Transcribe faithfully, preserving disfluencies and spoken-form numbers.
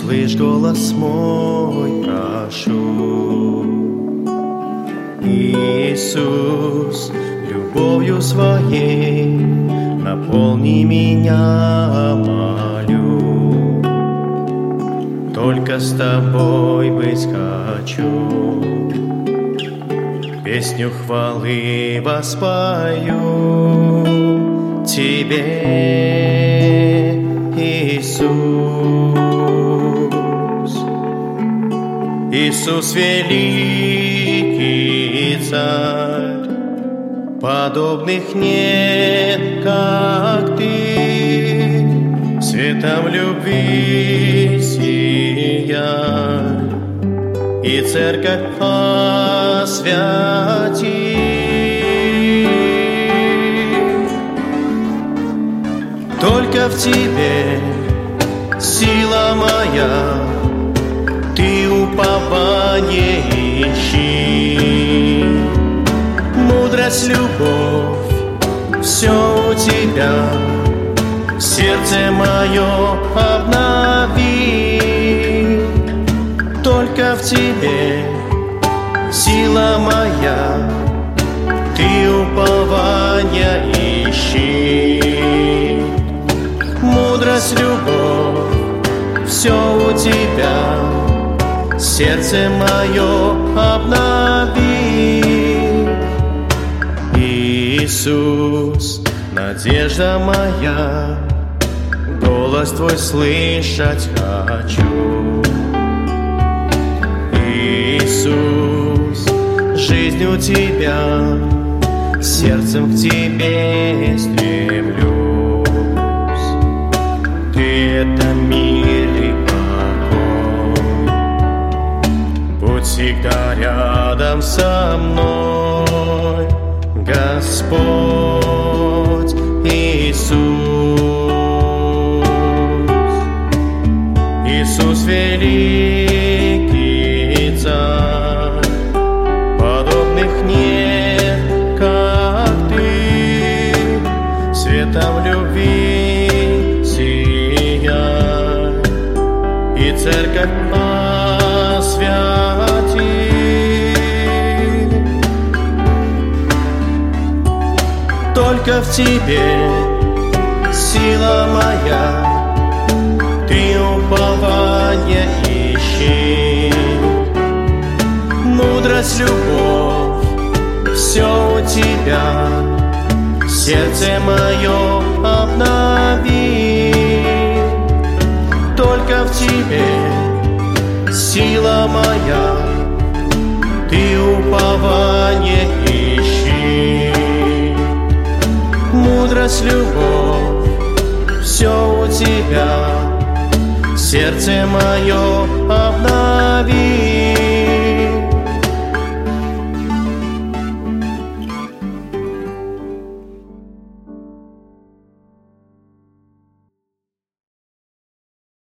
услышь голос мой, прошу. Иисус, любовью своей наполни меня, молю. Только с тобой быть хочу, песню хвалы воспою тебе, Иисус. Иисус великий Царь, подобных нет, как ты, светом любви сияй, и церковь освяти. Только в тебе сила моя, ты упование ищи. Мудрость, любовь, все у тебя, сердце мое обнови. Только в тебе сила моя, ты упования ищи. Мудрость, любовь, все у тебя, сердце мое обнови. Иисус, надежда моя, голос твой слышать хочу. Иисус, жизнь у тебя, сердцем к тебе стремлюсь. Ты — это мир и покой, будь всегда рядом со мной, Господь Иисус. Иисус великий Царь, подобных нет, как ты, светом любви сияй, и церковь освяти. Только в тебе сила моя, ты упование ищи. Мудрость, любовь, все у тебя, сердце мое обнови. Только в тебе сила моя, ты упование ищи. Мудрость, любовь, все у тебя, сердце мое обнови.